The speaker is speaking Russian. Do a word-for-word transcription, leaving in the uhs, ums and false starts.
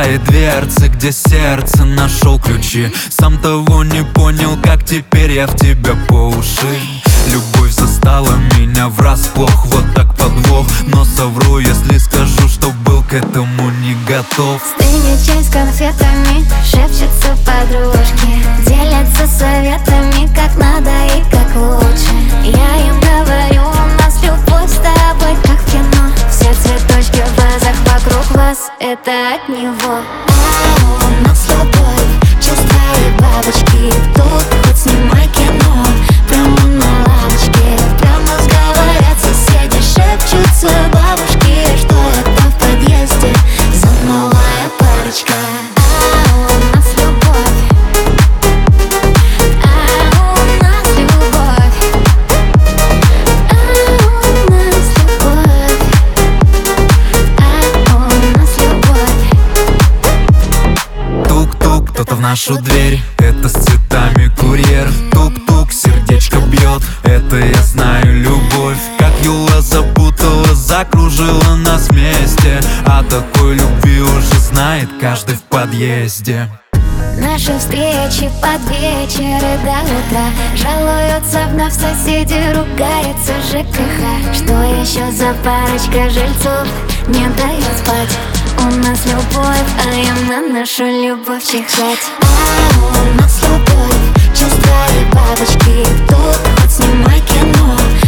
твоей дверцы, где сердце нашел ключи. Сам того не понял, как теперь я в тебя по уши. Любовь застала меня врасплох, вот так подвох. Но совру, если скажу, что был к этому не готов. Стынет чай с конфетами, шепчутся подружки, делятся советами, как надо и как лучше. Я им говорю, у нас любовь с тобой, как в кино. Все цветочки в вазах вокруг вас, это от него. А у нас любовь, чувства и бабочки. Тут хоть снимай кино, прямо на лавочке. Прям нас говорят соседи, шепчутся бабушки, что это в подъезде за новая парочка. А у нас любовь, а у нас любовь, а у нас любовь, а у нас любовь. Тук-тук, кто-то в нашу дверь, это с цветами курьер. Тук-тук, сердечко бьет, это я знаю любовь. Как Юла запутала, закружила нас вместе. А такой любви уже знает каждый в подъезде. Наши встречи под вечер и до утра, жалуются вновь соседи, ругается ЖКХ. Что еще за парочка жильцов не дает спать? У нас любовь, а им на нашу любовь чихать. А у нас любовь, чувства и бабочки. Тут хоть снимай кино,